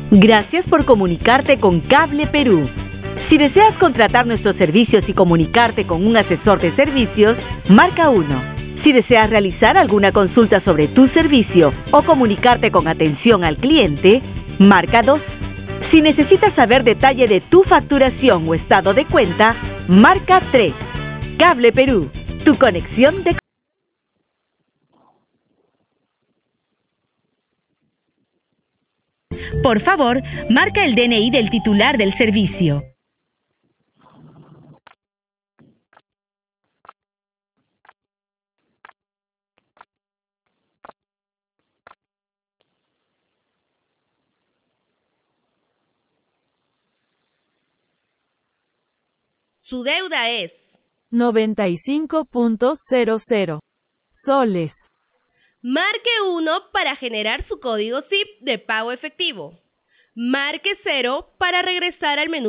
Gracias por comunicarte con Cable Perú. Si deseas contratar nuestros servicios y comunicarte con un asesor de servicios, marca 1. Si deseas realizar alguna consulta sobre tu servicio o comunicarte con atención al cliente, marca 2. Si necesitas saber detalle de tu facturación o estado de cuenta, marca 3. Cable Perú, tu conexión de... Por favor, marca el DNI del titular del servicio. Su deuda es 95.00 soles. Marque 1 para generar su código SIP de pago efectivo. Marque 0 para regresar al menú.